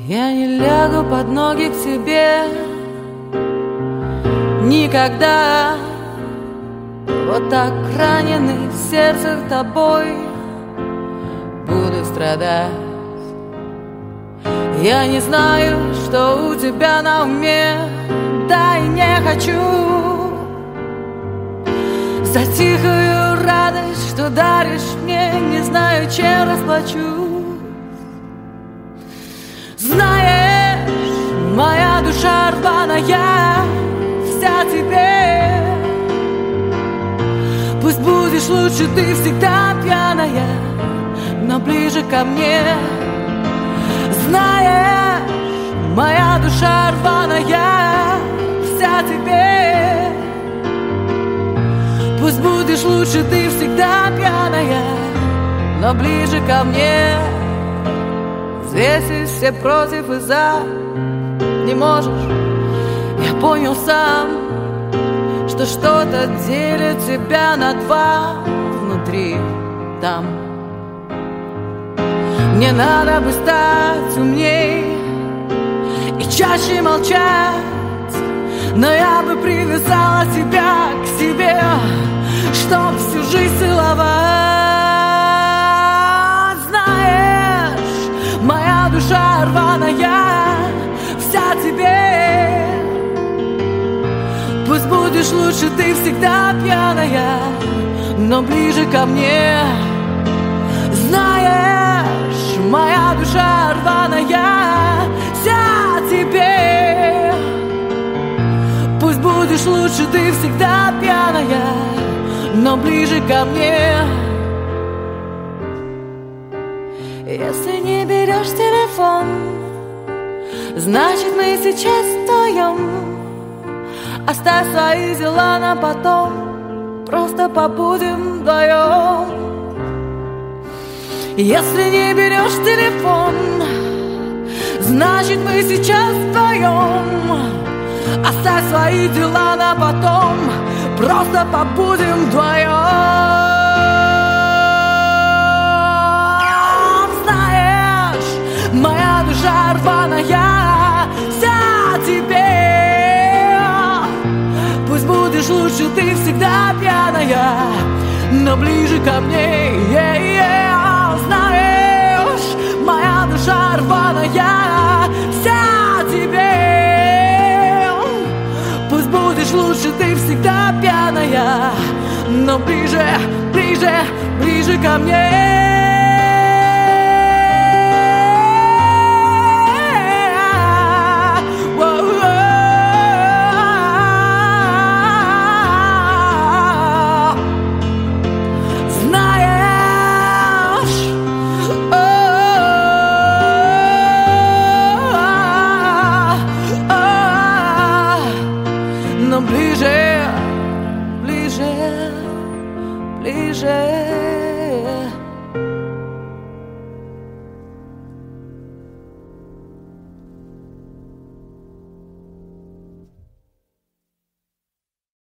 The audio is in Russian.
Я не лягу под ноги к тебе никогда. Вот так раненый в сердце тобой буду страдать. Я не знаю, что у тебя на уме, да и не хочу за тихую радость, что даришь мне, не знаю, чем расплачусь. Знаешь, моя душа рваная, вся тебе. Пусть будешь лучше, ты всегда пьяная, но ближе ко мне. Знаешь, моя душа рваная, вся тебе. Пусть будешь лучше, ты всегда пьяная, но ближе ко мне. Взвесить все против и за не можешь. Я понял сам, что что-то делит тебя на два внутри там. Мне надо бы стать умней и чаще молчать, но я бы привязала тебя к себе, чтоб всю жизнь целовать. Знаешь, моя душа рваная, вся тебе. Пусть будешь лучше, ты всегда пьяная, но ближе ко мне. Знаешь, моя душа рваная, вся тебе. Пусть будешь лучше, ты всегда пьяная, но ближе ко мне. Если не берешь телефон, значит мы сейчас вдвоем. Оставь свои дела на потом, просто побудем вдвоем. Если не берешь телефон, значит мы сейчас вдвоем. Оставь свои дела на потом, просто побудем вдвоем. Знаешь, моя душа рваная, вся тебе. Пусть будешь лучше, ты всегда пьяная, но ближе ко мне. Знаешь, моя душа рваная, вся тебе. Пусть будешь лучше, ты всегда пьяная, но ближе, ближе, ближе ко мне. Ближе, ближе, ближе.